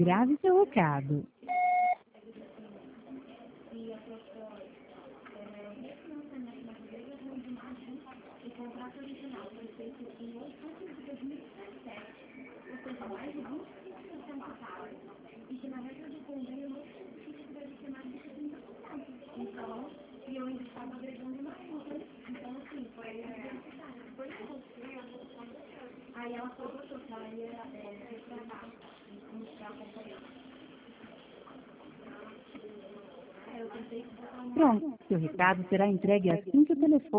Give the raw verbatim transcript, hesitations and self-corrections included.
Grave seu recado. Pronto, seu recado será entregue assim que o telefone